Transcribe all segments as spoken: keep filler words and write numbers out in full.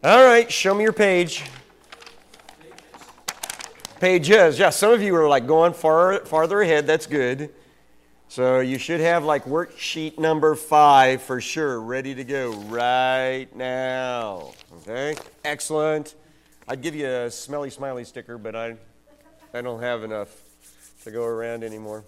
All right, show me your page. Pages. Yeah, some of you are like going far farther ahead. That's good. So you should have like worksheet number five for sure, ready to go right now. Okay, excellent. I'd give you a smelly smiley sticker, but I, I don't have enough to go around anymore.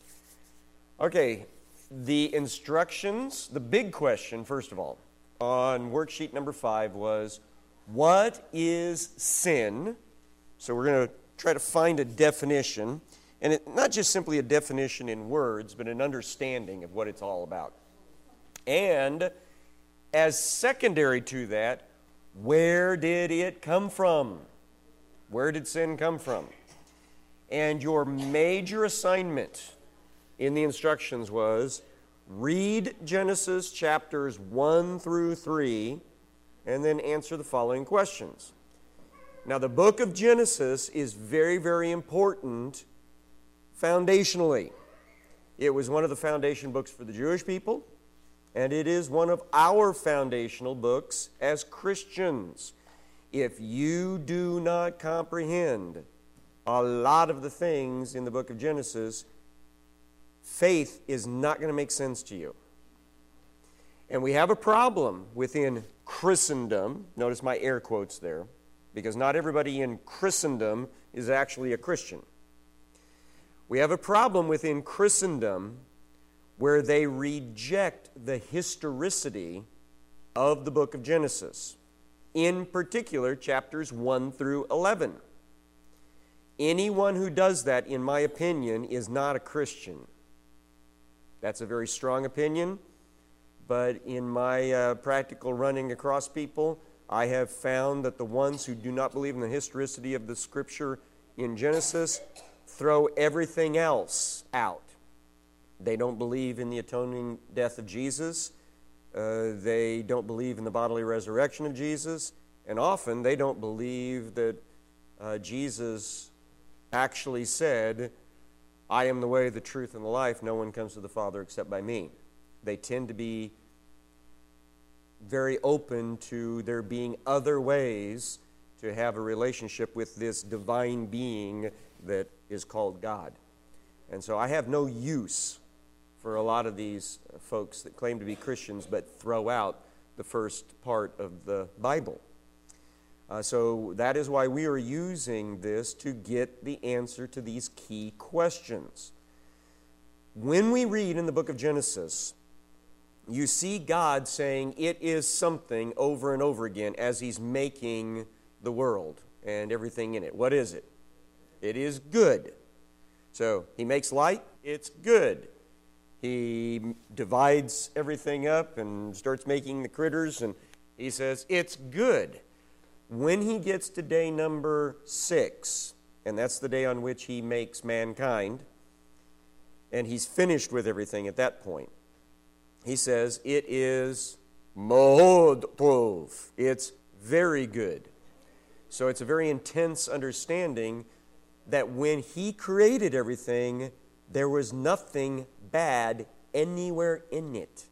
Okay, the instructions, the big question, first of all, on worksheet number five was, what is sin? So we're going to try to find a definition, and it, not just simply a definition in words, but an understanding of what it's all about. And as secondary to that, where did it come from? Where did sin come from? And your major assignment in the instructions was read Genesis chapters one through three and then answer the following questions. Now, the book of Genesis is very, very important foundationally. It was one of the foundation books for the Jewish people, and it is one of our foundational books as Christians. If you do not comprehend a lot of the things in the book of Genesis, faith is not going to make sense to you. And we have a problem within Christendom. Notice my air quotes there, because not everybody in Christendom is actually a Christian. We have a problem within Christendom where they reject the historicity of the book of Genesis, in particular chapters one through eleven. Anyone who does that, in my opinion, is not a Christian. That's a very strong opinion, but in my uh, practical running across people, I have found that the ones who do not believe in the historicity of the Scripture in Genesis throw everything else out. They don't believe in the atoning death of Jesus. Uh, they don't believe in the bodily resurrection of Jesus. And often they don't believe that uh, Jesus actually said, I am the way, the truth, and the life. No one comes to the Father except by me. They tend to be very open to there being other ways to have a relationship with this divine being that is called God. And so I have no use for a lot of these folks that claim to be Christians but throw out the first part of the Bible. Uh, so that is why we are using this to get the answer to these key questions. When we read in the book of Genesis, you see God saying it is something over and over again as He's making the world and everything in it. What is it? It is good. So He makes light, it's good. He divides everything up and starts making the critters, and He says it's good. When He gets to day number six, and that's the day on which He makes mankind, and He's finished with everything at that point, He says it is מאוד טוב. It's very good. So it's a very intense understanding that when He created everything, there was nothing bad anywhere in it.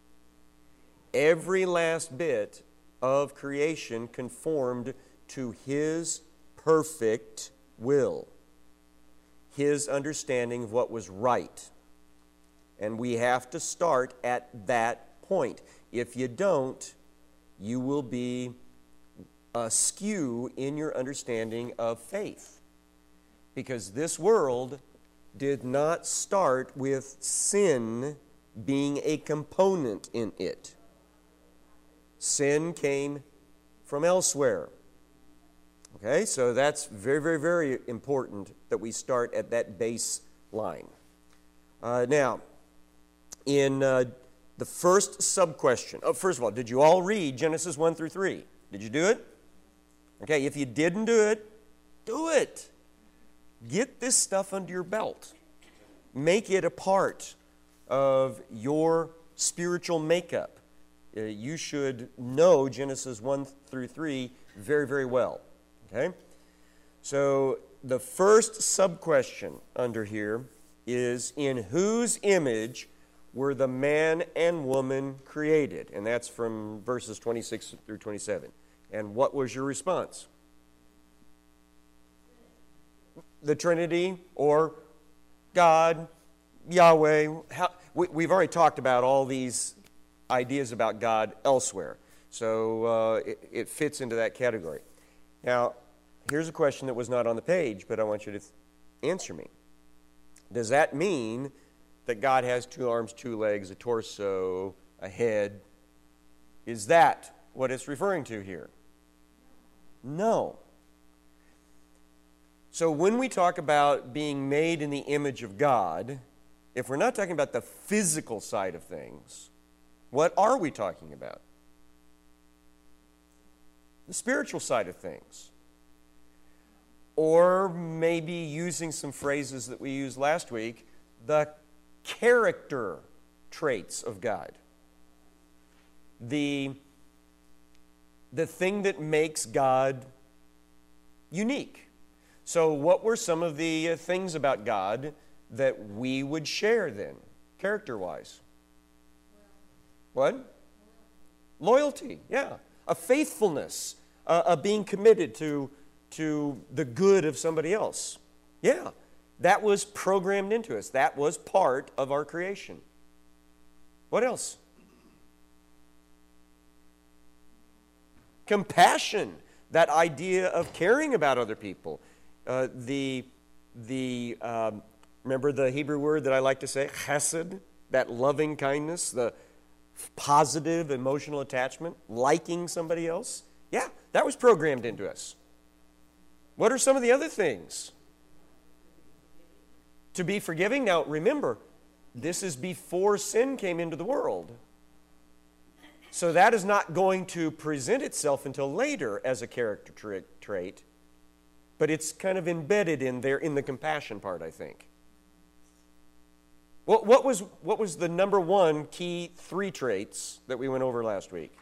Every last bit of creation conformed to His perfect will, His understanding of what was right. And we have to start at that point. If you don't, you will be askew in your understanding of faith. Because this world did not start with sin being a component in it. Sin came from elsewhere. Okay, so that's very, very, very important that we start at that baseline. Uh, now, in uh, the first sub-question, oh, first of all, did you all read Genesis one through three? Did you do it? Okay, if you didn't do it, do it. Get this stuff under your belt. Make it a part of your spiritual makeup. Uh, you should know Genesis one through three very, very well. Okay? So the first sub-question under here is, in whose image were the man and woman created? And that's from verses twenty-six through twenty-seven. And what was your response? The Trinity or God, Yahweh. How, we, we've already talked about all these ideas about God elsewhere. So uh, it, it fits into that category. Now, here's a question that was not on the page, but I want you to th- answer me. Does that mean that God has two arms, two legs, a torso, a head? Is that what it's referring to here? No. So when we talk about being made in the image of God, if we're not talking about the physical side of things, what are we talking about? The spiritual side of things. Or maybe using some phrases that we used last week, the character traits of God. The, the thing that makes God unique. So what were some of the uh, things about God that we would share then, character-wise? What? Loyalty, yeah. A faithfulness, uh, a being committed to, to the good of somebody else. Yeah, that was programmed into us. That was part of our creation. What else? Compassion, that idea of caring about other people. Uh, the, the um, remember the Hebrew word that I like to say, chesed, that loving kindness, the positive emotional attachment, liking somebody else. Yeah, that was programmed into us. What are some of the other things? To be forgiving. Now, remember, this is before sin came into the world. So that is not going to present itself until later as a character tra- trait, but it's kind of embedded in there in the compassion part, I think. What, what was, what was the number one key three traits that we went over last week?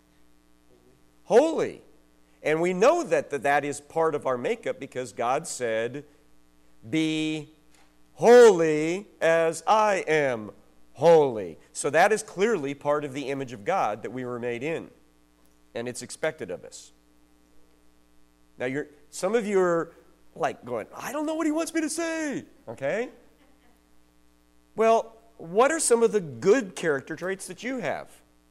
Holy. And we know that, that that is part of our makeup because God said, be holy as I am holy. So that is clearly part of the image of God that we were made in. And it's expected of us. Now, you're, some of you are like going, I don't know what he wants me to say. Okay? Well, what are some of the good character traits that you have?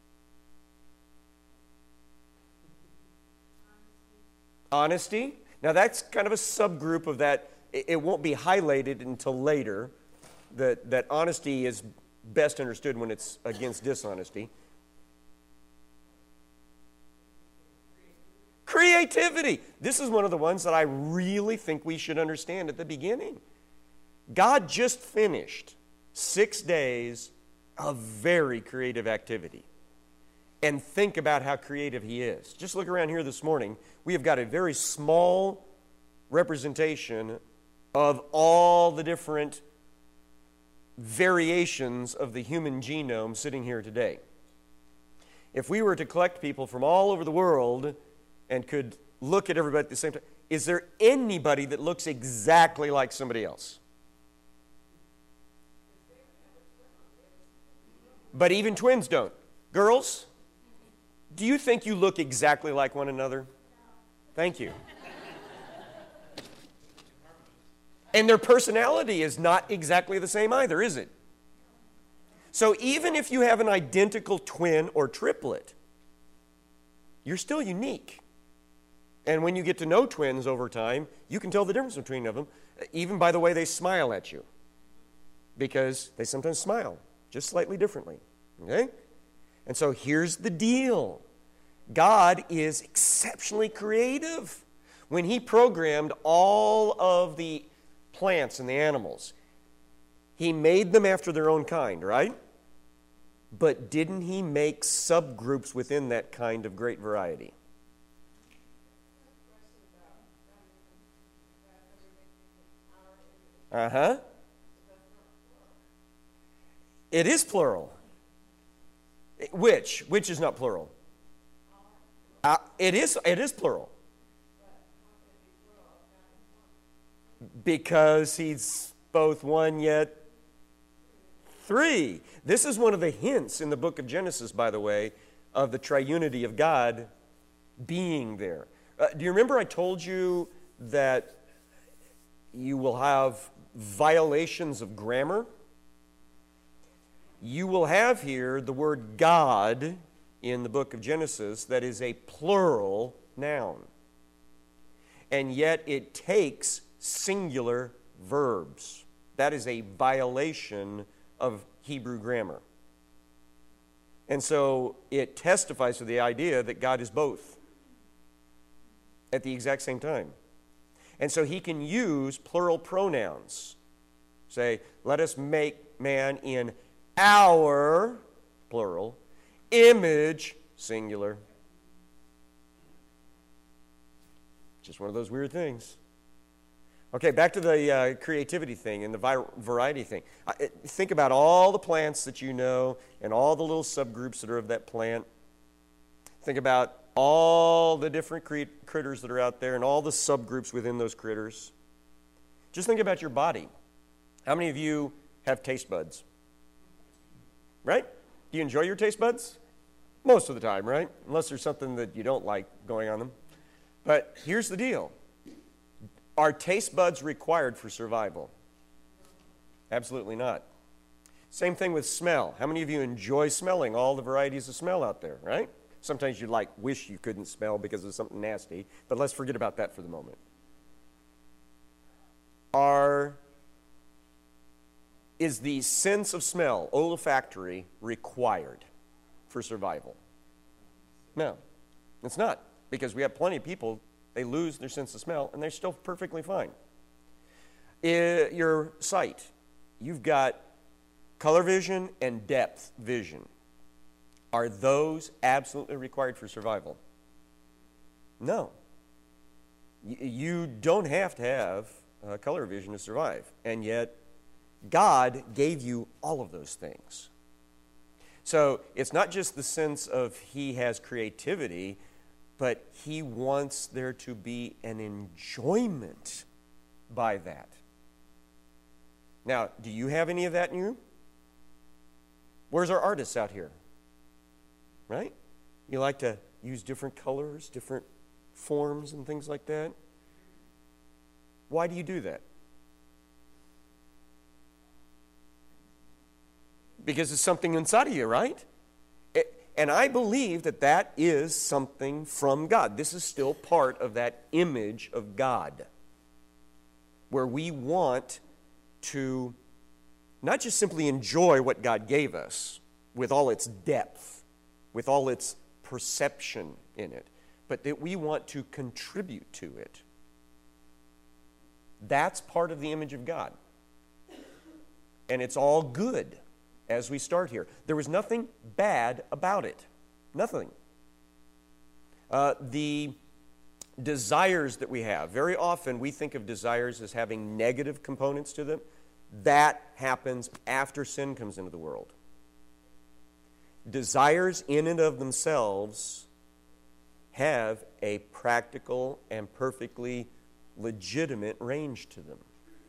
Honesty. Now, that's kind of a subgroup of that. It won't be highlighted until later, that, that honesty is best understood when it's against dishonesty. Creativity. This is one of the ones that I really think we should understand at the beginning. God just finished six days of very creative activity. And think about how creative He is. Just look around here this morning. We have got a very small representation of all the different variations of the human genome sitting here today. If we were to collect people from all over the world and could look at everybody at the same time, is there anybody that looks exactly like somebody else? But even twins don't. Girls, do you think you look exactly like one another? Thank you. And their personality is not exactly the same either, is it? So even if you have an identical twin or triplet, you're still unique. And when you get to know twins over time, you can tell the difference between them, even by the way they smile at you. Because they sometimes smile just slightly differently. Okay? And so here's the deal. God is exceptionally creative. When He programmed all of the plants and the animals, He made them after their own kind, right? But didn't He make subgroups within that kind of great variety? Uh-huh. It is plural. Which? Which is not plural? Uh, it is, it is plural. Because He's both one yet three. This is one of the hints in the book of Genesis, by the way, of the triunity of God being there. Uh, do you remember I told you that you will have violations of grammar? You will have here the word God in the book of Genesis that is a plural noun. And yet it takes singular verbs. That is a violation of Hebrew grammar. And so it testifies to the idea that God is both at the exact same time. And so he can use plural pronouns. Say, let us make man in our, plural, image, singular. Just one of those weird things. Okay, back to the uh, creativity thing and the vi- variety thing. I, it, think about all the plants that you know and all the little subgroups that are of that plant. Think about all the different cre- critters that are out there and all the subgroups within those critters. Just think about your body. How many of you have taste buds? Right? Do you enjoy your taste buds? Most of the time, right? Unless there's something that you don't like going on them. But here's the deal. Are taste buds required for survival? Absolutely not. Same thing with smell. How many of you enjoy smelling all the varieties of smell out there, right? Sometimes you like wish you couldn't smell because of something nasty, but let's forget about that for the moment. Are, is the sense of smell, olfactory, required for survival? No, it's not, because we have plenty of people, they lose their sense of smell, and they're still perfectly fine. I, your sight, you've got color vision and depth vision. Are those absolutely required for survival? No. Y- you don't have to have uh, color vision to survive, and yet God gave you all of those things. So it's not just the sense of he has creativity, but he wants there to be an enjoyment by that. Now, do you have any of that in you? Where's our artists out here? Right? You like to use different colors, different forms and things like that. Why do you do that? Because it's something inside of you, right? It, and I believe that that is something from God. This is still part of that image of God, where we want to not just simply enjoy what God gave us with all its depth, with all its perception in it, but that we want to contribute to it. That's part of the image of God. And it's all good as we start here. There was nothing bad about it. Nothing. Uh, the desires that we have, very often we think of desires as having negative components to them. That happens after sin comes into the world. Desires in and of themselves have a practical and perfectly legitimate range to them.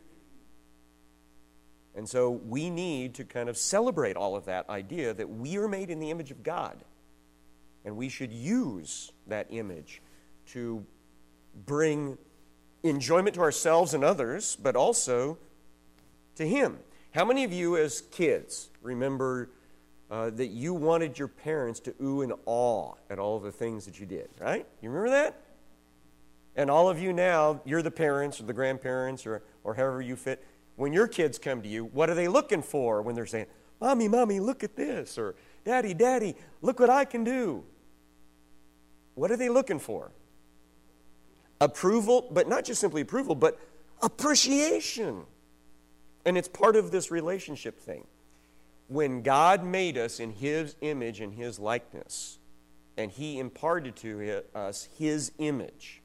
And so we need to kind of celebrate all of that idea that we are made in the image of God. And we should use that image to bring enjoyment to ourselves and others, but also to Him. How many of you as kids remember uh, that you wanted your parents to ooh and awe at all of the things that you did, right? You remember that? And all of you now, you're the parents or the grandparents or, or however you fit. When your kids come to you, what are they looking for when they're saying, Mommy, Mommy, look at this, or Daddy, Daddy, look what I can do? What are they looking for? Approval, but not just simply approval, but appreciation. And it's part of this relationship thing. When God made us in His image and His likeness, and He imparted to us His image,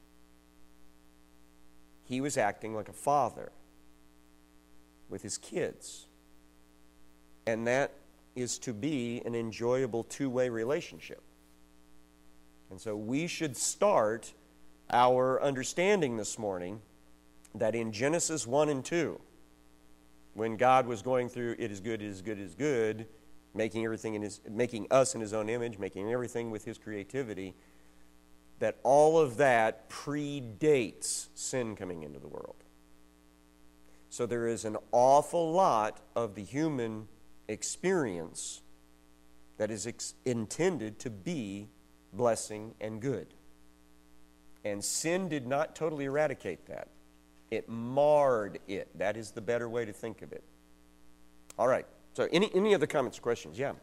He was acting like a father with His kids. And that is to be an enjoyable two-way relationship. And so we should start our understanding this morning that in Genesis one and two, when God was going through it is good, it is good, it is good, making everything in his, making us in His own image, making everything with His creativity, that all of that predates sin coming into the world. So there is an awful lot of the human experience that is ex- intended to be blessing and good. And sin did not totally eradicate that. It marred it. That is the better way to think of it. All right. So any, any other comments or questions? Yeah.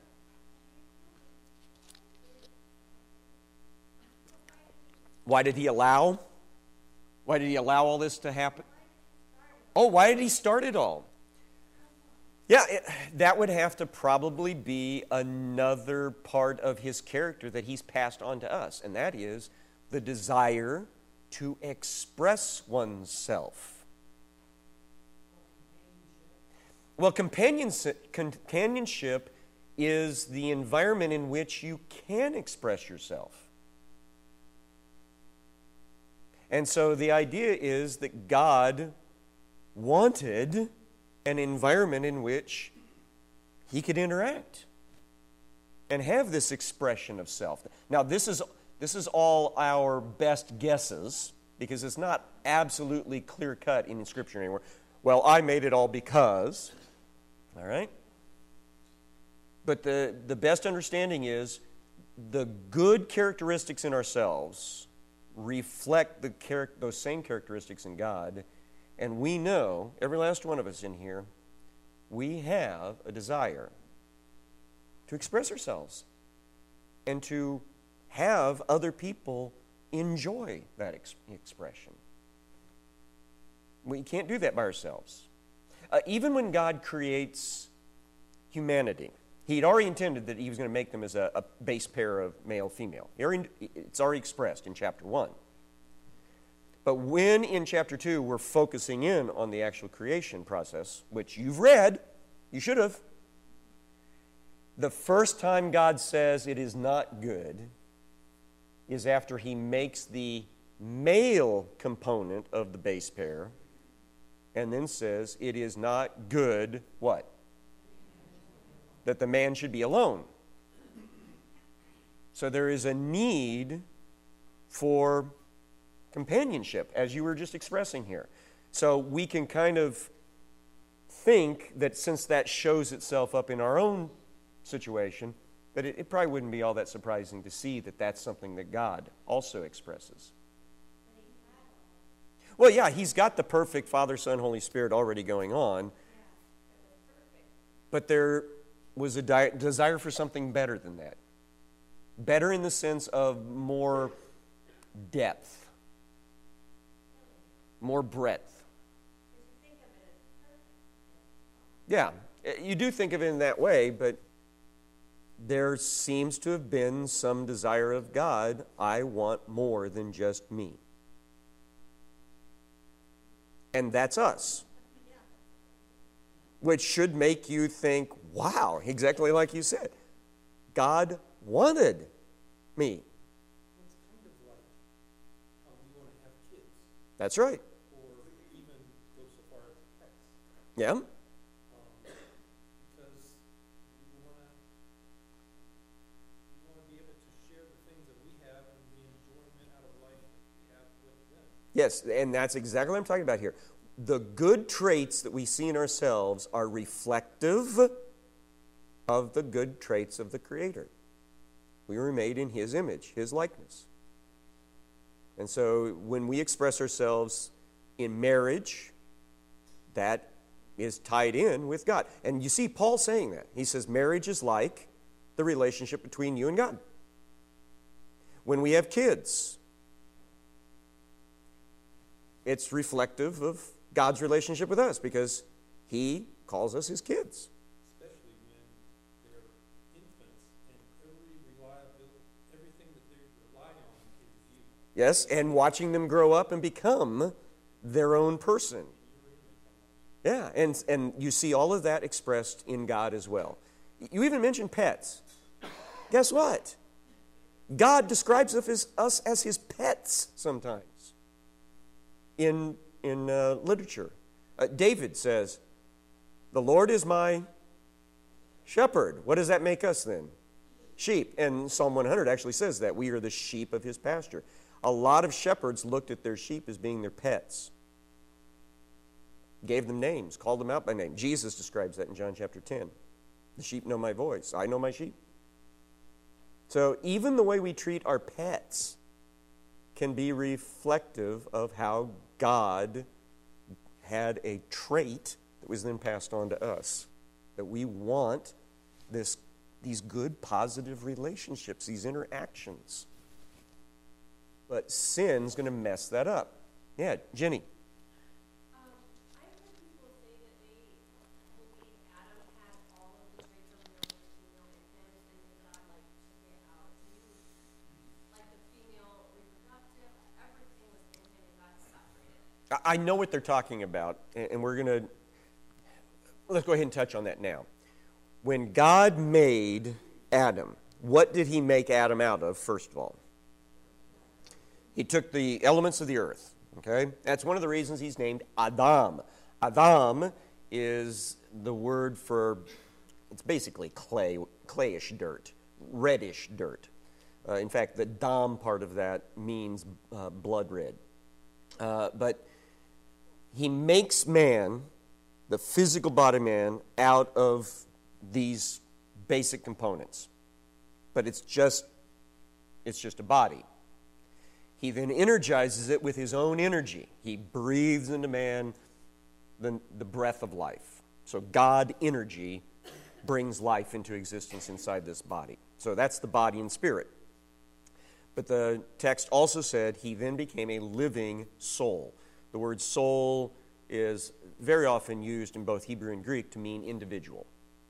Why did he allow? Why did he allow all this to happen? Oh, why did he start it all? Yeah, it, that would have to probably be another part of his character that he's passed on to us, and that is the desire to express oneself. Well, companionship, companionship is the environment in which you can express yourself. And so the idea is that God wanted an environment in which he could interact and have this expression of self. Now, this is this is all our best guesses because it's not absolutely clear-cut in Scripture anymore. Well, I made it all because, all right? But the, the best understanding is the good characteristics in ourselves reflect the char- those same characteristics in God. And we know, every last one of us in here, we have a desire to express ourselves and to have other people enjoy that ex- expression. We can't do that by ourselves. Uh, even when God creates humanity, He'd already intended that He was going to make them as a, a base pair of male-female. It's already expressed in chapter one. But when in chapter two we're focusing in on the actual creation process, which you've read, you should have, the first time God says it is not good is after He makes the male component of the base pair and then says it is not good, what? That the man should be alone. So there is a need for companionship, as you were just expressing here. So we can kind of think that since that shows itself up in our own situation, that it, it probably wouldn't be all that surprising to see that that's something that God also expresses. Well, yeah, He's got the perfect Father, Son, Holy Spirit already going on. But there was a di- desire for something better than that. Better in the sense of more depth. More breadth. Yeah, you do think of it in that way, but there seems to have been some desire of God, I want more than just me. And that's us. Which should make you think, wow, exactly like you said. God wanted me. It's kind of like how we want to have kids. That's right. Or even go so far as pets. Yeah. Um, because we want to we want to be able to share the things that we have and the enjoyment out of life that we have with them. Yes, and that's exactly what I'm talking about here. The good traits that we see in ourselves are reflective of the good traits of the Creator. We were made in His image, His likeness. And so when we express ourselves in marriage, that is tied in with God. And you see Paul saying that. He says marriage is like the relationship between you and God. When we have kids, it's reflective of God's relationship with us because He calls us His kids. Especially when they're infants and every reliability, everything that they rely on is you. Yes, and watching them grow up and become their own person. Yeah, and, and you see all of that expressed in God as well. You even mentioned pets. Guess what? God describes us as, us as His pets sometimes in, in uh, literature. Uh, David says, the Lord is my shepherd. What does that make us then? Sheep. And Psalm one hundred actually says that. We are the sheep of His pasture. A lot of shepherds looked at their sheep as being their pets. Gave them names, called them out by name. Jesus describes that in John chapter ten. The sheep know my voice. I know my sheep. So even the way we treat our pets can be reflective of how God had a trait that was then passed on to us. That we want this, these good, positive relationships, these interactions. But sin's going to mess that up. Yeah, Jenny. Um, I've heard people say that they believe Adam had all of the traits of male and female in him, and then God like took it out. Do you like the female reproductive? Everything was in him, and God separated it. I know what they're talking about, and we're going to, let's go ahead and touch on that now. When God made Adam, what did he make Adam out of, first of all? He took the elements of the earth, okay? That's one of the reasons he's named Adam. Adam is the word for, it's basically clay, clayish dirt, reddish dirt. Uh, in fact, the dam part of that means uh, blood red. Uh, but he makes man, the physical body man, out of these basic components. But it's just, it's just a body. He then energizes it with his own energy. He breathes into man the, the breath of life. So God energy brings life into existence inside this body. So that's the body and spirit. But the text also said he then became a living soul. The word soul is very often used in both Hebrew and Greek to mean individual.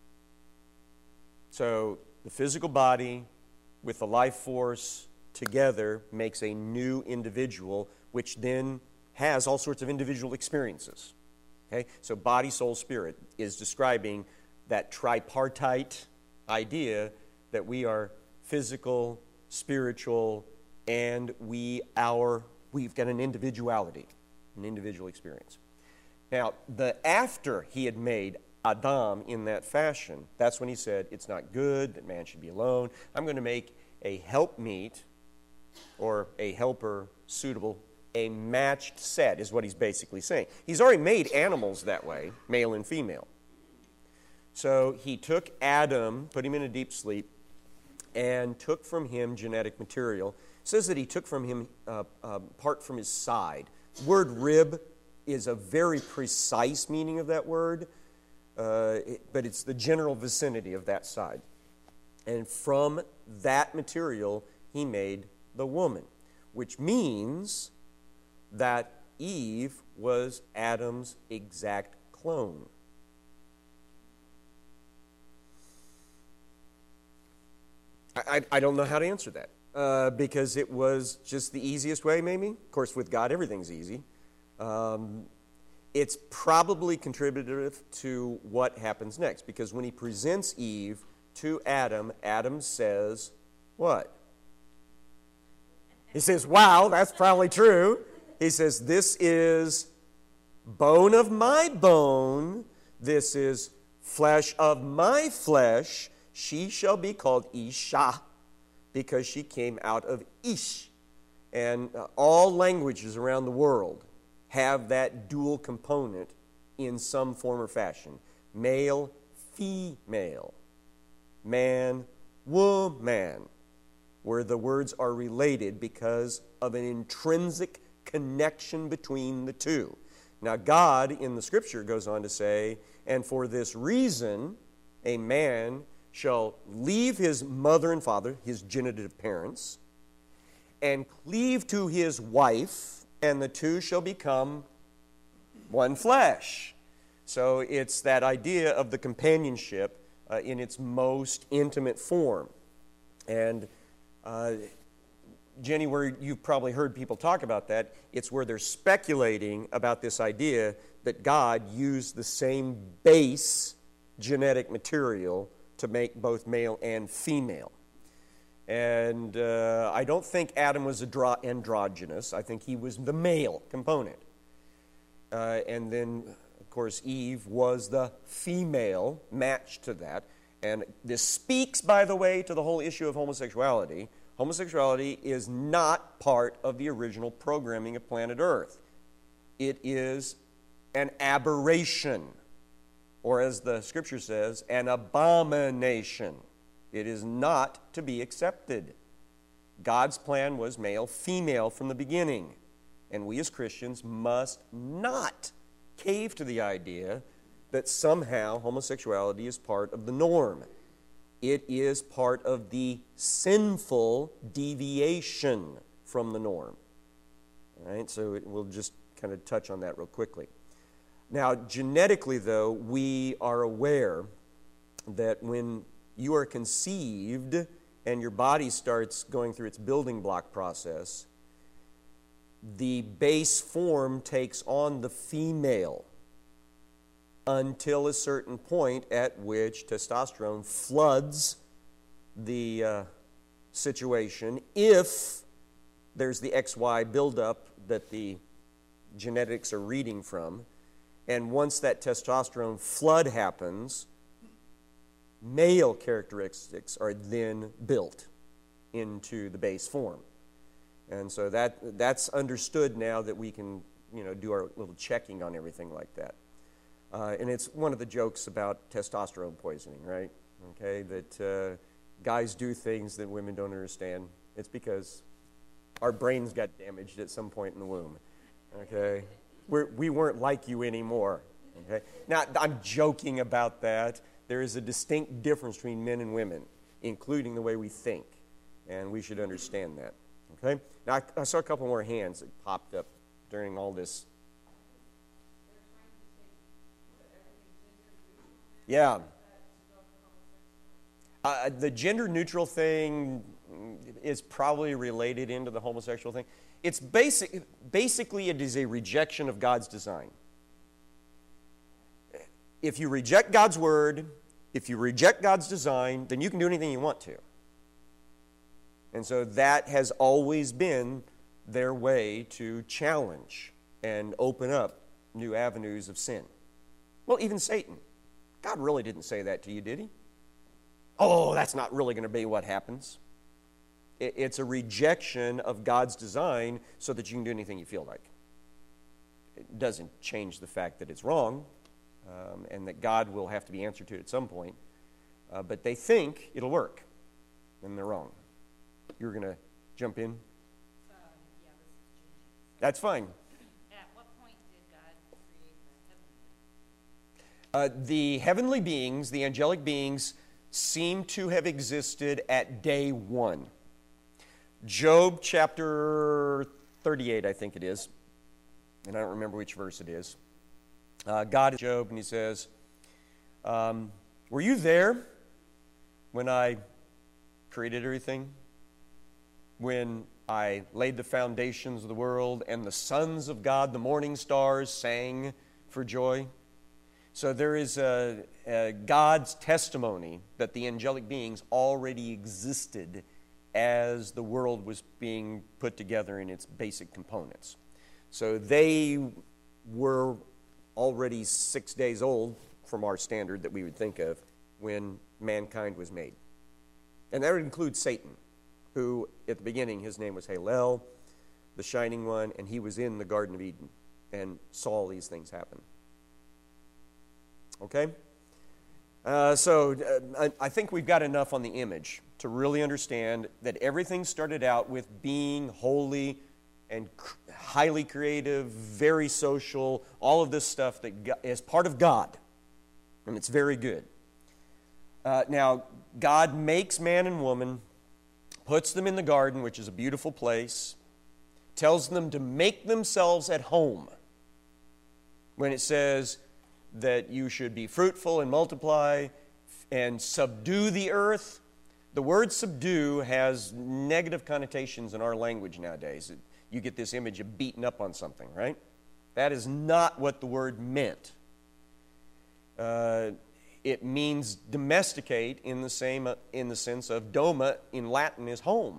So the physical body with the life force together makes a new individual, which then has all sorts of individual experiences. Okay? So body, soul, spirit is describing that tripartite idea that we are physical, spiritual, and we our we've got an individuality, an individual experience. Now, the after he had made Adam in that fashion, that's when he said, it's not good that man should be alone. I'm going to make a helpmeet, or a helper suitable, a matched set is what he's basically saying. He's already made animals that way, male and female. So he took Adam, put him in a deep sleep, and took from him genetic material. It says that he took from him uh, uh, part from his side. The word rib is a very precise meaning of that word, uh, it, but it's the general vicinity of that side. And from that material, he made the woman, which means that Eve was Adam's exact clone. I, I, I don't know how to answer that, uh, because it was just the easiest way, maybe. Of course, with God, everything's easy. Um, it's probably contributive to what happens next, because when he presents Eve to Adam, Adam says, what? He says, wow, that's probably true. He says, this is bone of my bone. This is flesh of my flesh. She shall be called Isha, because she came out of Ish. And uh, all languages around the world have that dual component in some form or fashion. Male, female. Man, woman. Where the words are related because of an intrinsic connection between the two. Now, God in the Scripture goes on to say, and for this reason, a man shall leave his mother and father, his genitive parents, and cleave to his wife, and the two shall become one flesh. So it's that idea of the companionship uh, in its most intimate form. And Uh, Jenny, where you've probably heard people talk about that, it's where they're speculating about this idea that God used the same base genetic material to make both male and female. And uh, I don't think Adam was andro- androgynous. I think he was the male component. Uh, and then, of course, Eve was the female match to that. And this speaks, by the way, to the whole issue of homosexuality, Homosexuality is not part of the original programming of planet Earth. It is an aberration, or as the scripture says, an abomination. It is not to be accepted. God's plan was male, female from the beginning. And we as Christians must not cave to the idea that somehow homosexuality is part of the norm. It is part of the sinful deviation from the norm. All right, so it, we'll just kind of touch on that real quickly. Now, genetically, though, we are aware that when you are conceived and your body starts going through its building block process, the base form takes on the female until a certain point at which testosterone floods the uh, situation if there's the X Y buildup that the genetics are reading from. And once that testosterone flood happens, male characteristics are then built into the base form. And so that that's understood now that we can, you know, do our little checking on everything like that. Uh, and it's one of the jokes about testosterone poisoning, right? Okay, that uh, guys do things that women don't understand. It's because our brains got damaged at some point in the womb. Okay, We're, we weren't like you anymore. Okay, now I'm joking about that. There is a distinct difference between men and women, including the way we think, and we should understand that. Okay, now I, I saw a couple more hands that popped up during all this. Yeah. Uh, the gender neutral thing is probably related into the homosexual thing. It's basic, basically it is a rejection of God's design. If you reject God's word, if you reject God's design, then you can do anything you want to. And so that has always been their way to challenge and open up new avenues of sin. Well, even Satan. God really didn't say that to you, did he? Oh, that's not really going to be what happens. It's a rejection of God's design so that you can do anything you feel like. It doesn't change the fact that it's wrong um, and that God will have to be answered to at some point. Uh, but they think it'll work, and they're wrong. You're going to jump in? Um, yeah, this is changing. That's fine. At what point did God create the heavenly? Uh, the heavenly beings, the angelic beings, seem to have existed at day one. Job chapter thirty-eight, I think it is, and I don't remember which verse it is. Uh, God is Job, and he says, um, were you there when I created everything? When I laid the foundations of the world, and the sons of God, the morning stars, sang for joy? So there is a, a God's testimony that the angelic beings already existed as the world was being put together in its basic components. So they were already six days old from our standard that we would think of when mankind was made. And that would include Satan, who at the beginning his name was Halel, the Shining One, and he was in the Garden of Eden and saw all these things happen. Okay? Uh, so uh, I, I think we've got enough on the image to really understand that everything started out with being holy and cr- highly creative, very social, all of this stuff that go- is part of God. And it's very good. Uh, now, God makes man and woman, puts them in the garden, which is a beautiful place, tells them to make themselves at home. When it says that you should be fruitful and multiply and subdue the earth, the word subdue has negative connotations in our language nowadays. You get this image of beating up on something, right? That is not what the word meant. Uh, it means domesticate in the same in the sense of doma in Latin is home.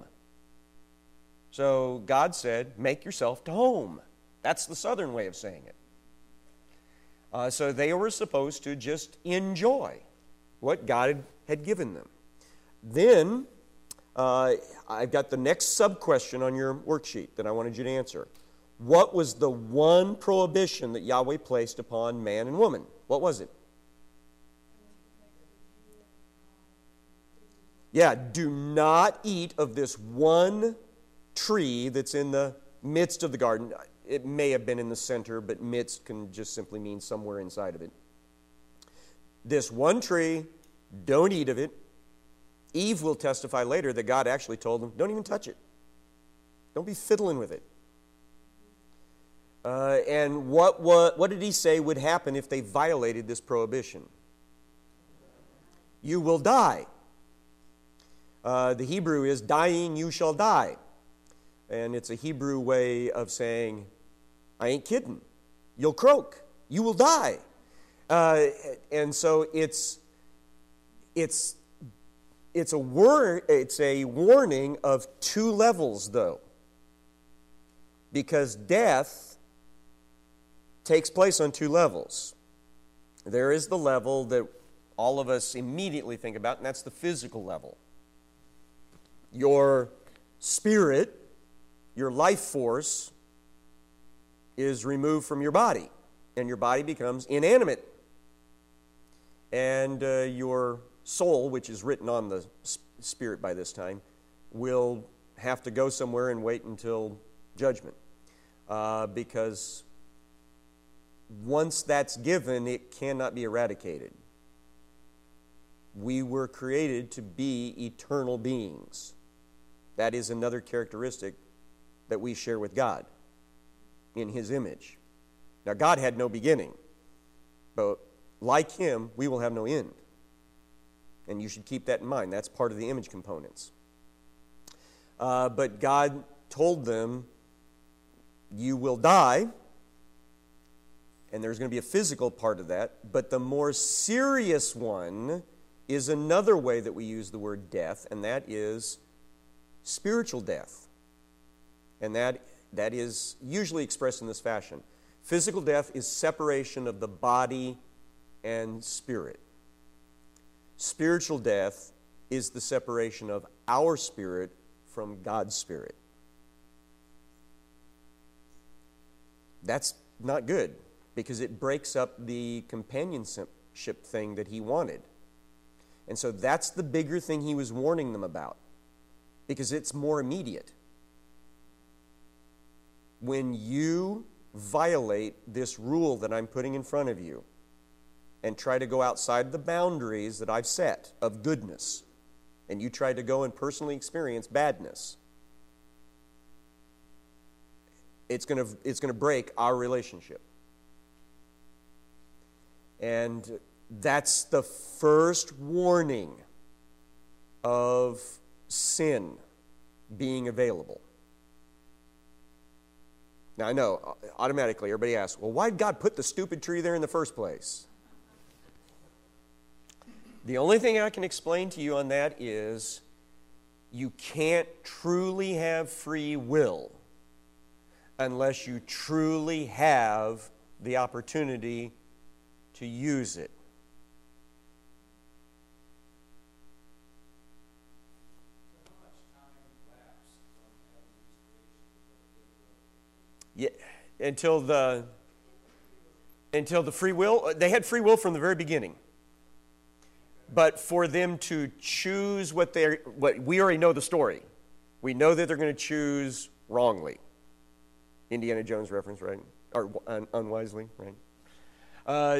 So God said, make yourself to home. That's the southern way of saying it. Uh, so they were supposed to just enjoy what God had, had given them. Then Uh, I've got the next sub-question on your worksheet that I wanted you to answer. What was the one prohibition that Yahweh placed upon man and woman? What was it? Yeah, do not eat of this one tree that's in the midst of the garden. It may have been in the center, but midst can just simply mean somewhere inside of it. This one tree, don't eat of it. Eve will testify later that God actually told them, don't even touch it. Don't be fiddling with it. Uh, and what, what, what did he say would happen if they violated this prohibition? You will die. Uh, the Hebrew is, dying you shall die. And it's a Hebrew way of saying, I ain't kidding. You'll croak. You will die. Uh, and so it's, it's, it's, a wor- it's a warning of two levels, though. Because death takes place on two levels. There is the level that all of us immediately think about, and that's the physical level. Your spirit, your life force, is removed from your body, and your body becomes inanimate. And uh, your soul, which is written on the spirit by this time, will have to go somewhere and wait until judgment. Uh, because once that's given, it cannot be eradicated. We were created to be eternal beings. That is another characteristic that we share with God in His image. Now, God had no beginning, but like Him, we will have no end. And you should keep that in mind. That's part of the image components. Uh, but God told them, you will die, and there's going to be a physical part of that, but the more serious one is another way that we use the word death, and that is spiritual death. And that, that is usually expressed in this fashion. Physical death is separation of the body and spirit. Spiritual death is the separation of our spirit from God's spirit. That's not good, because it breaks up the companionship thing that He wanted. And so that's the bigger thing He was warning them about, because it's more immediate. When you violate this rule that I'm putting in front of you and try to go outside the boundaries that I've set of goodness, and you try to go and personally experience badness, it's going to it's going to break our relationship. And that's the first warning of sin being available. Now, I know, automatically, everybody asks, well, why did God put the stupid tree there in the first place? The only thing I can explain to you on that is you can't truly have free will unless you truly have the opportunity to use it. Yeah, until the until the free will, they had free will from the very beginning. But for them to choose what they what we already know the story. We know that they're going to choose wrongly. Indiana Jones reference, right? Or un- unwisely, right? Uh,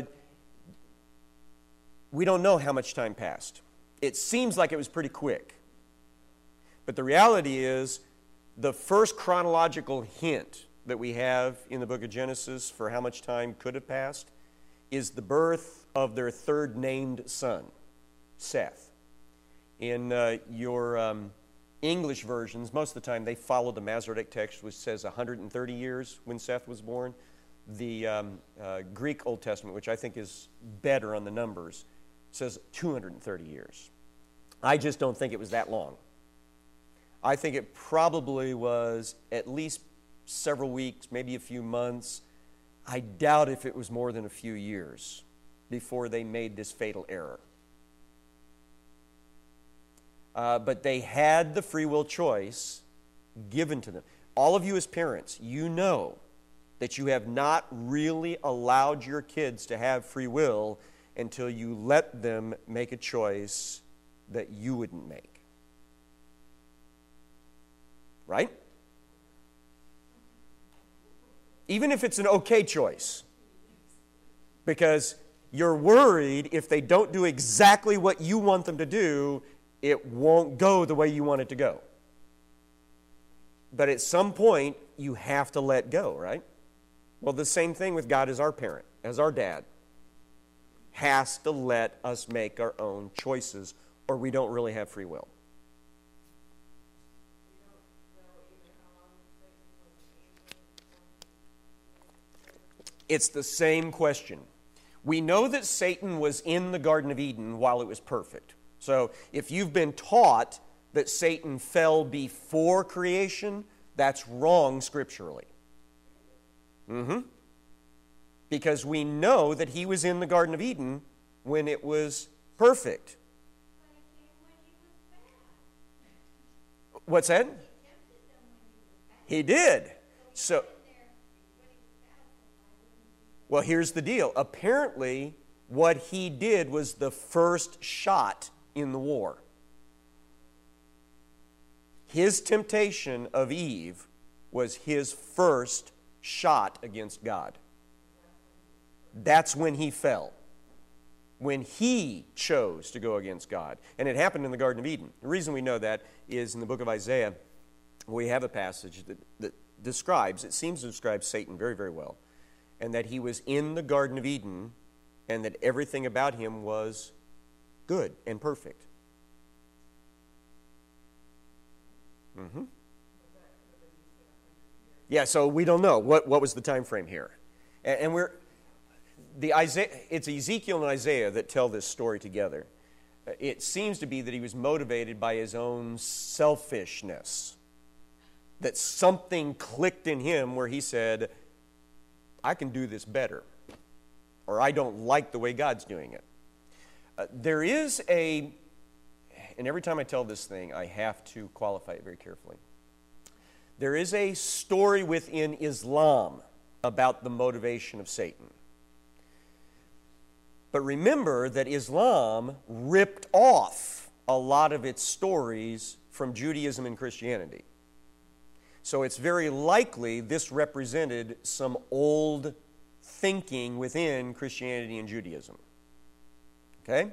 we don't know how much time passed. It seems like it was pretty quick. But the reality is, the first chronological hint that we have in the book of Genesis for how much time could have passed is the birth of their third named son, Seth. In uh, your um, English versions, most of the time they follow the Masoretic text, which says one hundred thirty years when Seth was born. The um, uh, Greek Old Testament, which I think is better on the numbers, says two hundred thirty years. I just don't think it was that long. I think it probably was at least several weeks, maybe a few months. I doubt if it was more than a few years before they made this fatal error. Uh, but they had the free will choice given to them. All of you as parents, you know that you have not really allowed your kids to have free will until you let them make a choice that you wouldn't make. Right? Even if it's an okay choice. Because you're worried if they don't do exactly what you want them to do, it won't go the way you want it to go. But at some point, you have to let go, right? Well, the same thing with God as our parent, as our dad. Has to let us make our own choices, or we don't really have free will. It's the same question. We know that Satan was in the Garden of Eden while it was perfect. So if you've been taught that Satan fell before creation, that's wrong scripturally. Mm-hmm. Because we know that he was in the Garden of Eden when it was perfect. What's that? He did. So, well, here's the deal. Apparently, what he did was the first shot in the war. His temptation of Eve was his first shot against God. That's when he fell. When he chose to go against God. And it happened in the Garden of Eden. The reason we know that is in the book of Isaiah, we have a passage that, that describes, it seems to describe Satan very, very well. And that he was in the Garden of Eden and that everything about him was good and perfect. Mm-hmm. Yeah, so we don't know. What, what was the time frame here? And, and we're... The Isaiah, it's Ezekiel and Isaiah that tell this story together. It seems to be that he was motivated by his own selfishness. That something clicked in him where he said, I can do this better. Or I don't like the way God's doing it. Uh, there is a, and every time I tell this thing, I have to qualify it very carefully. There is a story within Islam about the motivation of Satan. But remember that Islam ripped off a lot of its stories from Judaism and Christianity. So it's very likely this represented some old thinking within Christianity and Judaism. Okay?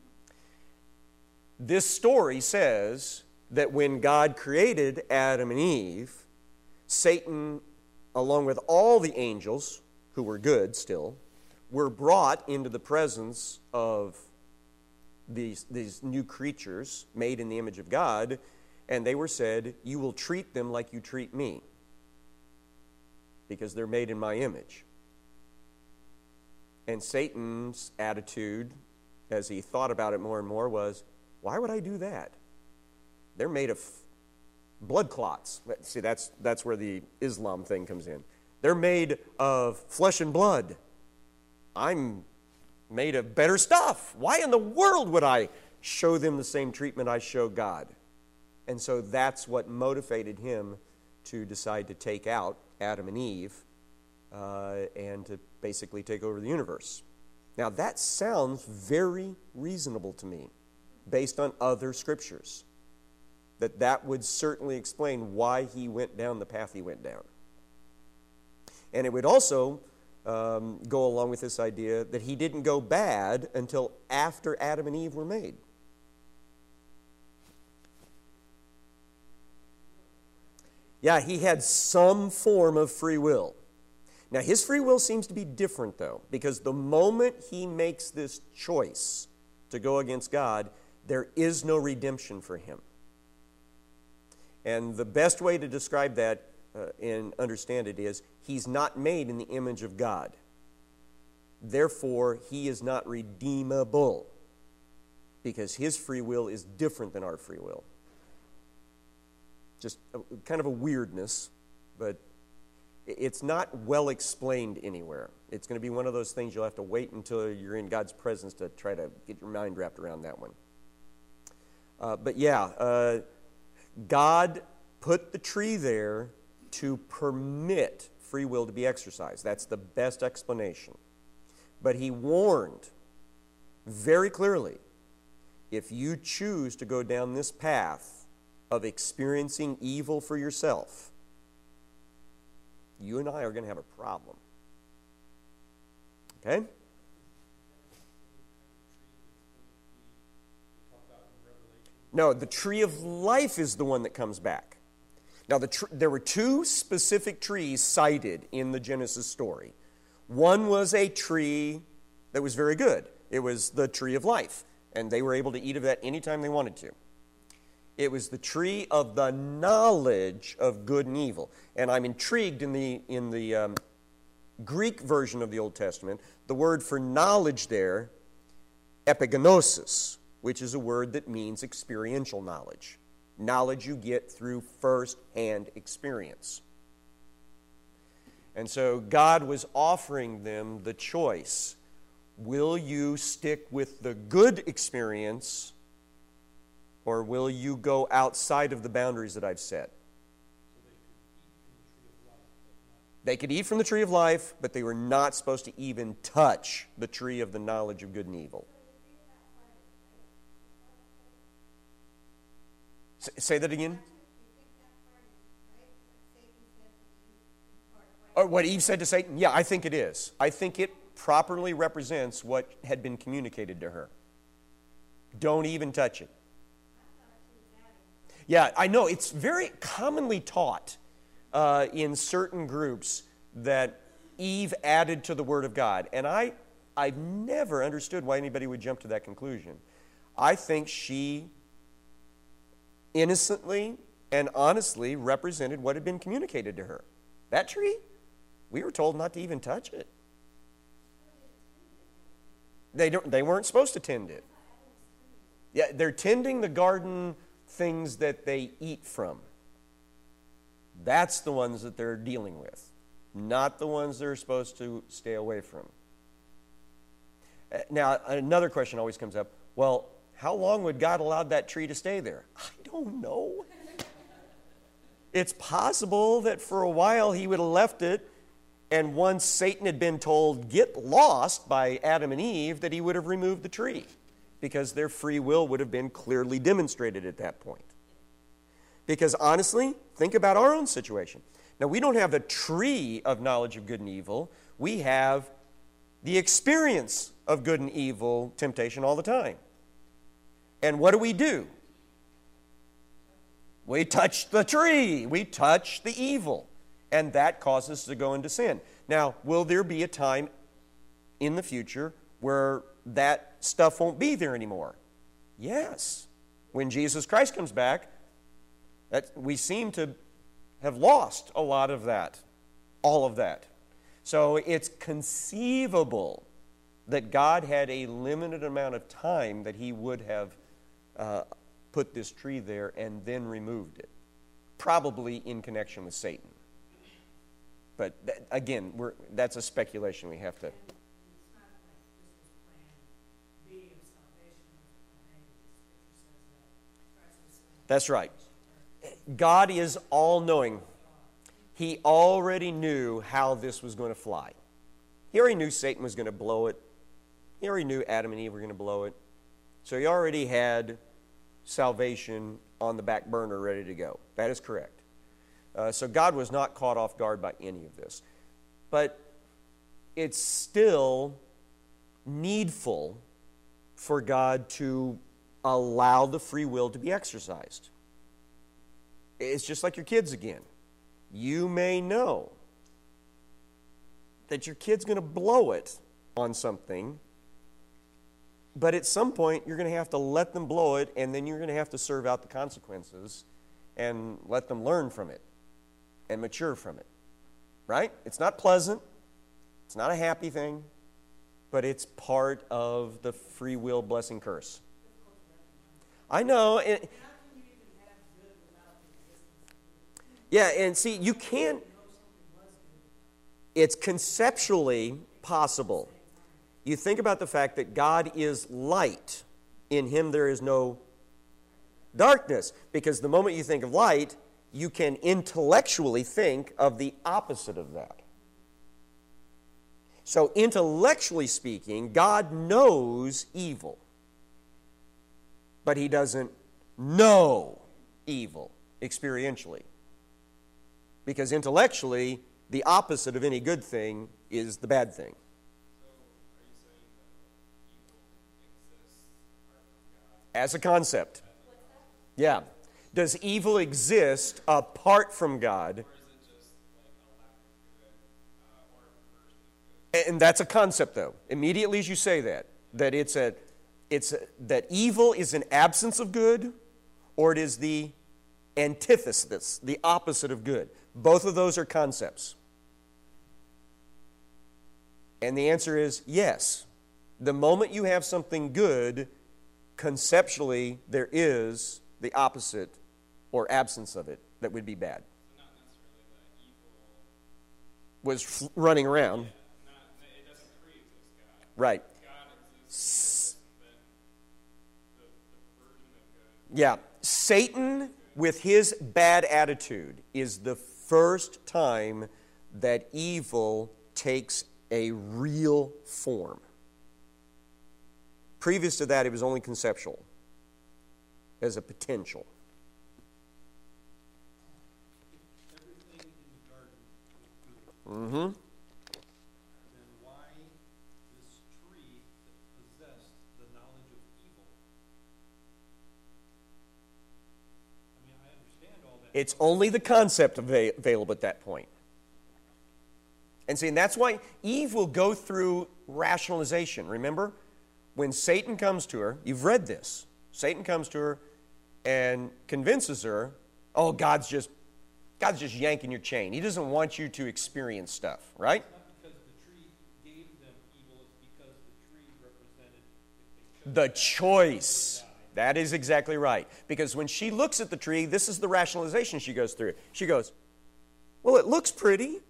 This story says that when God created Adam and Eve, Satan, along with all the angels, who were good still, were brought into the presence of these, these new creatures made in the image of God, and they were said, you will treat them like you treat me, because they're made in my image. And Satan's attitude, as he thought about it more and more, was, why would I do that? They're made of blood clots. See, that's, that's where the Islam thing comes in. They're made of flesh and blood. I'm made of better stuff. Why in the world would I show them the same treatment I show God? And so that's what motivated him to decide to take out Adam and Eve uh, and to basically take over the universe. Now that sounds very reasonable to me based on other scriptures. That that would certainly explain why he went down the path he went down. And it would also Um, go along with this idea that he didn't go bad until after Adam and Eve were made. Yeah, he had some form of free will. Now, his free will seems to be different, though, because the moment he makes this choice to go against God, there is no redemption for him. And the best way to describe that uh, and understand it is, he's not made in the image of God. Therefore, he is not redeemable, because his free will is different than our free will. Just a, kind of a weirdness, but it's not well explained anywhere. It's going to be one of those things you'll have to wait until you're in God's presence to try to get your mind wrapped around that one. Uh, but yeah, uh, God put the tree there to permit free will to be exercised. That's the best explanation. But he warned very clearly, if you choose to go down this path of experiencing evil for yourself, you and I are going to have a problem. Okay? No, the tree of life is the one that comes back. Now, the tr- there were two specific trees cited in the Genesis story. One was a tree that was very good. It was the tree of life, and they were able to eat of that anytime they wanted to. It was the tree of the knowledge of good and evil. And I'm intrigued in the, in the um, Greek version of the Old Testament, the word for knowledge there, epignosis, which is a word that means experiential knowledge. Knowledge you get through first-hand experience. And so God was offering them the choice. Will you stick with the good experience, or will you go outside of the boundaries that I've set? They could eat from the tree of life, but they were not supposed to even touch the tree of the knowledge of good and evil. S- say that again? Or what Eve said to Satan? Yeah, I think it is. I think it properly represents what had been communicated to her. Don't even touch it. Yeah, I know. It's very commonly taught uh, in certain groups that Eve added to the Word of God. And I, I've never understood why anybody would jump to that conclusion. I think she innocently and honestly represented what had been communicated to her. That tree, we were told not to even touch it. They don't. They weren't supposed to tend it. Yeah, they're tending the garden things that they eat from. That's the ones that they're dealing with, not the ones they're supposed to stay away from. Now, another question always comes up. Well, how long would God allow that tree to stay there? I don't know. It's possible that for a while he would have left it, and once Satan had been told, get lost by Adam and Eve, that he would have removed the tree, because their free will would have been clearly demonstrated at that point. Because honestly, think about our own situation. Now, we don't have the tree of knowledge of good and evil. We have the experience of good and evil temptation all the time. And what do we do? We touch the tree. We touch the evil. And that causes us to go into sin. Now, will there be a time in the future where that stuff won't be there anymore? Yes. When Jesus Christ comes back, that we seem to have lost a lot of that, all of that. So it's conceivable that God had a limited amount of time that he would have uh, put this tree there and then removed it, probably in connection with Satan. But that, again, we're, that's a speculation we have to... That's right. God is all-knowing. He already knew how this was going to fly. He already knew Satan was going to blow it. He already knew Adam and Eve were going to blow it. So he already had salvation on the back burner ready to go. That is correct. Uh, so God was not caught off guard by any of this. But it's still needful for God to allow the free will to be exercised. It's just like your kids again. You may know that your kid's going to blow it on something, but at some point you're going to have to let them blow it, and then you're going to have to serve out the consequences and let them learn from it and mature from it. Right? It's not pleasant. It's not a happy thing, but it's part of the free will blessing curse. I know. It, yeah, and see, you can't. It's conceptually possible. You think about the fact that God is light. In him there is no Darkness. Because the moment you think of light, you can intellectually think of the opposite of that. So intellectually speaking, God knows evil. But he doesn't know evil experientially. Because intellectually, the opposite of any good thing is the bad thing. As a concept. Yeah. Does evil exist apart from God? And that's a concept, though. Immediately as you say that, that it's a, it's a, that evil is an absence of good, or it is the antithesis, the opposite of good. Both of those are concepts. And the answer is yes. The moment you have something good, conceptually, there is the opposite or absence of it that would be bad. So not necessarily that evil was f- running around. Yeah, not, it doesn't pre-exist God. Right. God exists in this, and then the, the version of good. Yeah. Satan, with his bad attitude, is the first time that evil takes a real form. Previous to that, it was only conceptual, as a potential. Everything in the garden was good. Mm-hmm. Then why this tree that possessed the knowledge of evil? I mean, I understand all that. It's only the concept ava- available at that point. And see, and that's why Eve will go through rationalization. Remember? When Satan comes to her, you've read this. Satan comes to her and convinces her, oh, God's just God's just yanking your chain. He doesn't want you to experience stuff, right? It's not because the tree gave them evil, it's because the tree represented if they chose The choice. That is exactly right. Because when she looks at the tree, this is the rationalization she goes through. She goes, well, it looks pretty.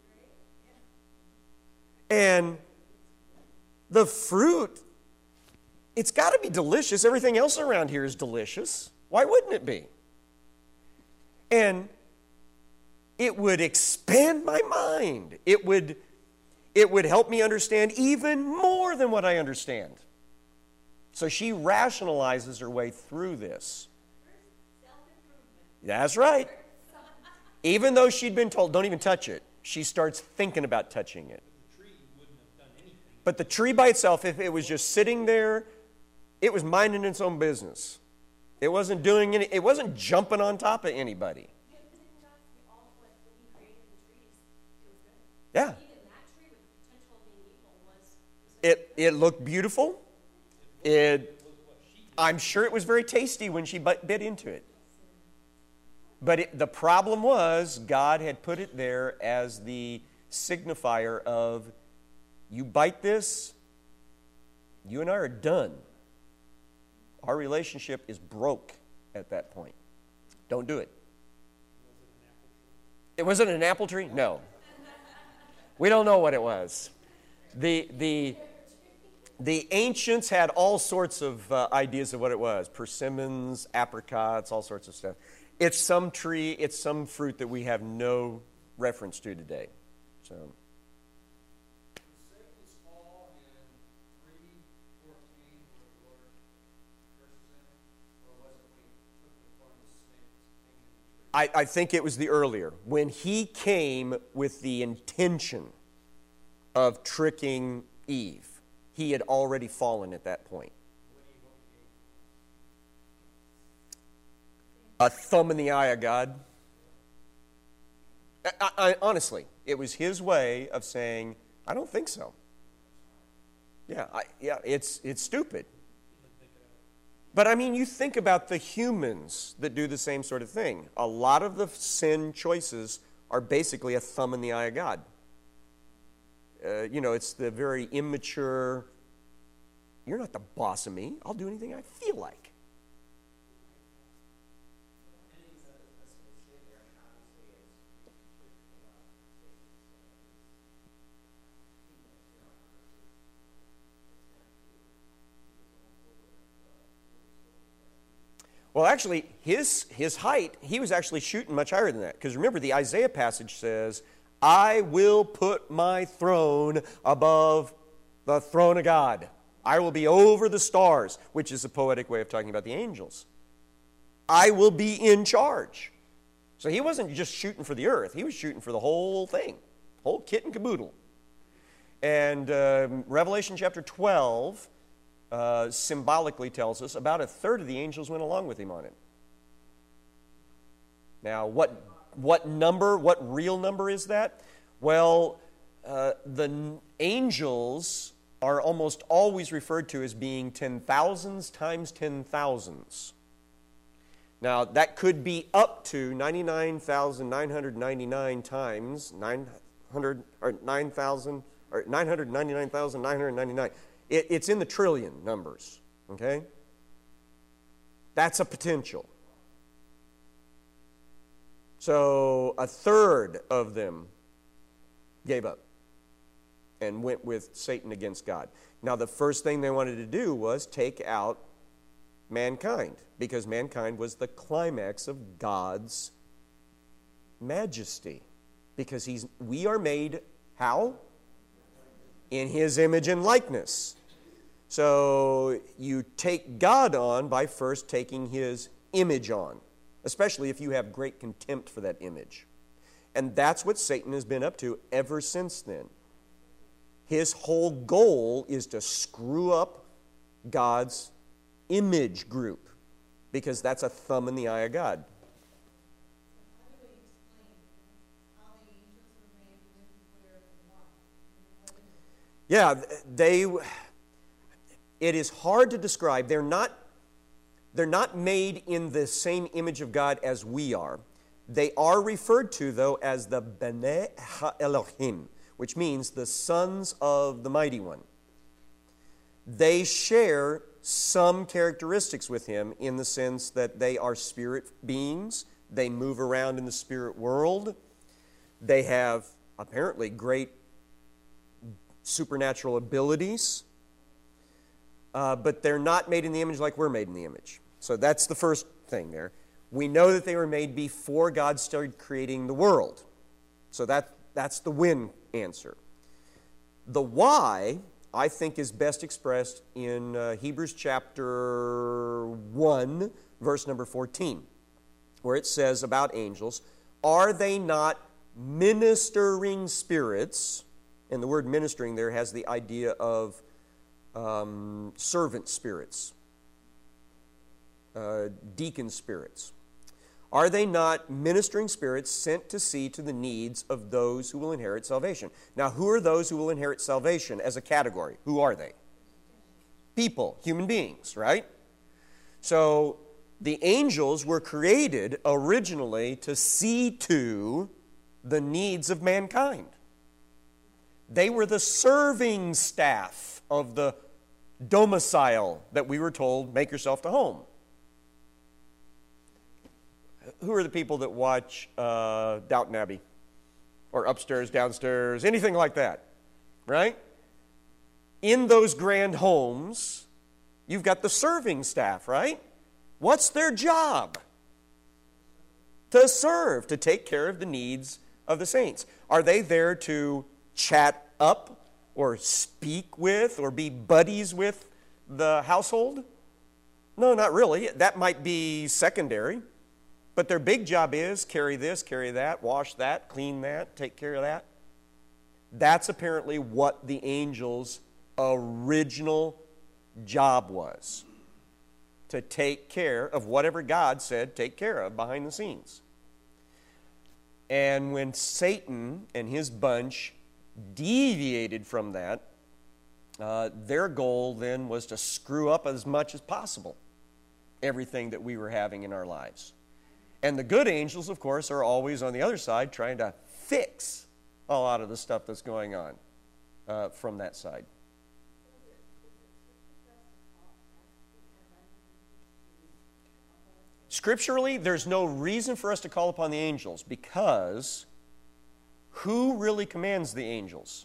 And the fruit, it's got to be delicious. Everything else around here is delicious. Why wouldn't it be? And it would expand my mind. It would, it would help me understand even more than what I understand. So she rationalizes her way through this. That's right. Even though she'd been told, don't even touch it, she starts thinking about touching it. the tree wouldn't have done anything. But the tree by itself, if it was just sitting there, it was minding its own business. It wasn't doing any, it wasn't jumping on top of anybody. Yeah, but didn't God see all what, when he created the trees, it was good? Yeah. Even that tree with the potential of being evil was, was It it looked beautiful. It I'm sure it was very tasty when she bit bit into it. But it, the problem was God had put it there as the signifier of, you bite this, you and I are done. Our relationship is broke at that point. Don't do it. It wasn't an apple tree? No. We don't know what it was. The, the, the ancients had all sorts of uh, ideas of what it was. Persimmons, apricots, all sorts of stuff. It's some tree, it's some fruit that we have no reference to today. So, Satan's fall in three fourteen where the Lord curses him, or was it when he took the form of the snake hanging in the tree? I, I think it was the earlier, when he came with the intention of tricking Eve. He had already fallen at that point. A thumb in the eye of God. I, I, I- honestly, it was his way of saying, I don't think so. Yeah, I, yeah, it's it's stupid. But I mean, you think about the humans that do the same sort of thing. A lot of the sin choices are basically a thumb in the eye of God. Uh, you know, it's the very immature, you're not the boss of me. I'll do anything I feel like. Well, actually, his, his height, he was actually shooting much higher than that. Because remember, the Isaiah passage says, I will put my throne above the throne of God. I will be over the stars, which is a poetic way of talking about the angels. I will be in charge. So he wasn't just shooting for the earth. He was shooting for the whole thing, whole kit and caboodle. And um, Revelation chapter twelve uh, symbolically tells us about a third of the angels went along with him on it. Now, what, what number, what real number is that? Well, uh, the n- angels are almost always referred to as being ten thousands times ten thousands. Now, that could be up to ninety-nine thousand nine hundred ninety-nine times nine hundred or nine thousand or nine hundred ninety-nine thousand nine hundred ninety-nine. It, it's in the trillion numbers, okay? That's a potential. So a third of them gave up and went with Satan against God. Now, the first thing they wanted to do was take out mankind, because mankind was the climax of God's majesty. Because he's, we are made, how? In His image and likeness. So you take God on by first taking His image on, especially if you have great contempt for that image. And that's what Satan has been up to ever since then. His whole goal is to screw up God's image group, because that's a thumb in the eye of God. Yeah, they. It is hard to describe. They're not. They're not made in the same image of God as we are. They are referred to, though, as the Bnei Ha-Elohim, which means the sons of the Mighty One. They share some characteristics with Him in the sense that they are spirit beings. They move around in the spirit world. They have apparently great supernatural abilities. Uh, but they're not made in the image like we're made in the image. So that's the first thing there. We know that they were made before God started creating the world. So that, that's the win answer. The why, I think, is best expressed in uh, Hebrews chapter one, verse number fourteen, where it says about angels, are they not ministering spirits? And the word ministering there has the idea of um, servant spirits, uh, deacon spirits. Are they not ministering spirits sent to see to the needs of those who will inherit salvation? Now, who are those who will inherit salvation as a category? Who are they? People, human beings, right? So, the angels were created originally to see to the needs of mankind. They were the serving staff of the domicile that we were told, make yourself to home. Who are the people that watch uh, Downton Abbey? Or Upstairs, Downstairs, anything like that, right? In those grand homes, you've got the serving staff, right? What's their job? To serve, to take care of the needs of the saints. Are they there to chat up or speak with or be buddies with the household? No, not really. That might be secondary. But their big job is carry this, carry that, wash that, clean that, take care of that. That's apparently what the angels' original job was. To take care of whatever God said take care of behind the scenes. And when Satan and his bunch deviated from that, uh, their goal then was to screw up as much as possible everything that we were having in our lives. And the good angels, of course, are always on the other side trying to fix a lot of the stuff that's going on uh, from that side. Scripturally, there's no reason for us to call upon the angels, because who really commands the angels?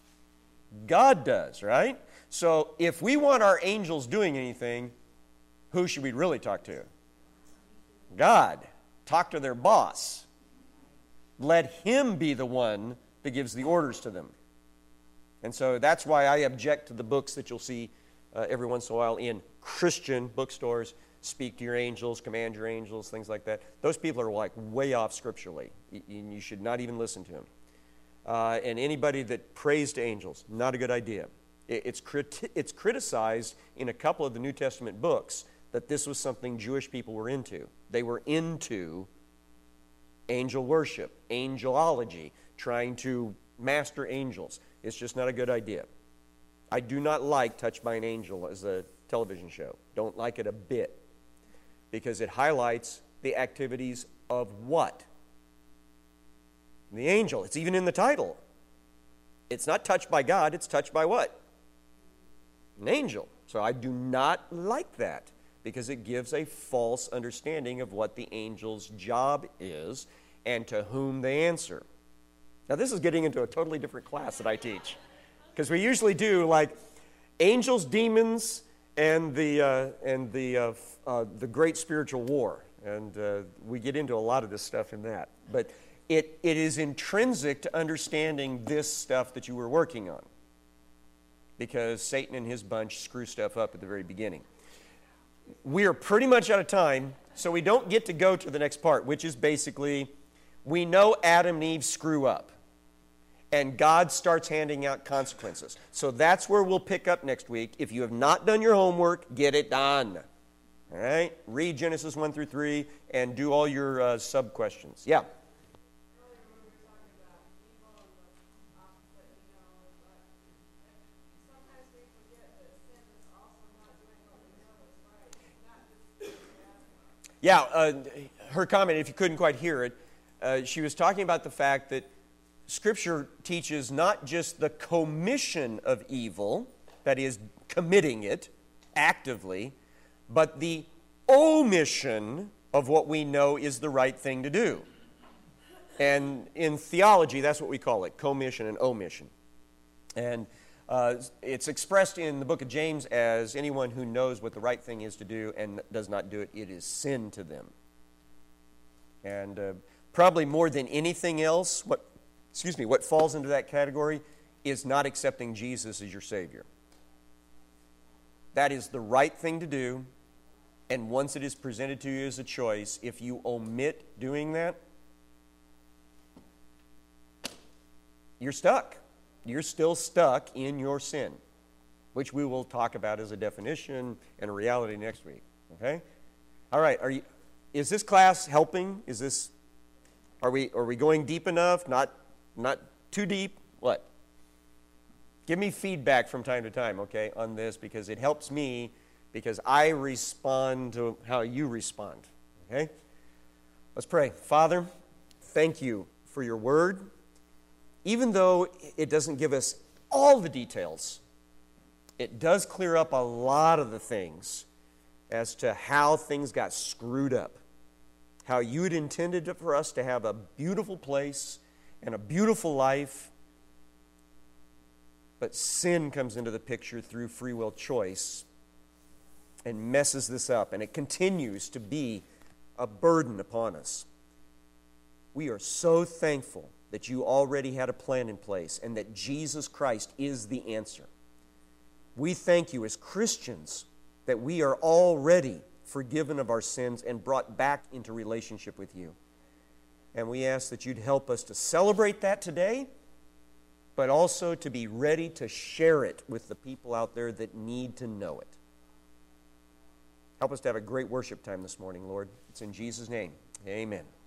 God does, right? So if we want our angels doing anything, Who should we really talk to? God. Talk to their boss. Let him be the one that gives the orders to them. And so that's why I object to the books that you'll see uh, every once in a while in Christian bookstores. Speak to your angels, command your angels, things like that. Those people are like way off scripturally. You, you should not even listen to them. Uh, and anybody that prays to angels, not a good idea. It, it's, criti- it's criticized in a couple of the New Testament books that this was something Jewish people were into. They were into angel worship, angelology, trying to master angels. It's just not a good idea. I do not like Touched by an Angel as a television show. Don't like it a bit. Because it highlights the activities of what? The angel. It's even in the title. It's not touched by God, it's touched by what? An angel. So I do not like that because it gives a false understanding of what the angel's job is and to whom they answer. Now this is getting into a totally different class that I teach. Because we usually do like angels, demons, and the uh, and the uh, uh, the great spiritual war, and uh, we get into a lot of this stuff in that. But it it is intrinsic to understanding this stuff that you were working on, because Satan and his bunch screw stuff up at the very beginning. We are pretty much out of time, so we don't get to go to the next part, which is basically we know Adam and Eve screw up. And God starts handing out consequences. So that's where we'll pick up next week. If you have not done your homework, get it done. All right? Read Genesis one through three and do all your uh, sub-questions. Yeah? Yeah, uh, her comment, if you couldn't quite hear it, uh, she was talking about the fact that Scripture teaches not just the commission of evil, that is, committing it actively, but the omission of what we know is the right thing to do. And in theology, that's what we call it, commission and omission. And uh, it's expressed in the book of James as anyone who knows what the right thing is to do and does not do it, it is sin to them. And uh, probably more than anything else, what Excuse me, what falls into that category is not accepting Jesus as your Savior. That is the right thing to do, and once it is presented to you as a choice, if you omit doing that, you're stuck. You're still stuck in your sin, which we will talk about as a definition and a reality next week. Okay? All right, are you, is this class helping? Is this, are we, are we going deep enough? Not Not too deep? What? Give me feedback from time to time, okay, on this, because it helps me, because I respond to how you respond, okay? Let's pray. Father, thank you for your word. Even though it doesn't give us all the details, it does clear up a lot of the things as to how things got screwed up, how you had intended for us to have a beautiful place and a beautiful life, but sin comes into the picture through free will choice and messes this up, and it continues to be a burden upon us. We are so thankful that you already had a plan in place and that Jesus Christ is the answer. We thank you as Christians that we are already forgiven of our sins and brought back into relationship with you. And we ask that you'd help us to celebrate that today, but also to be ready to share it with the people out there that need to know it. Help us to have a great worship time this morning, Lord. It's in Jesus' name. Amen.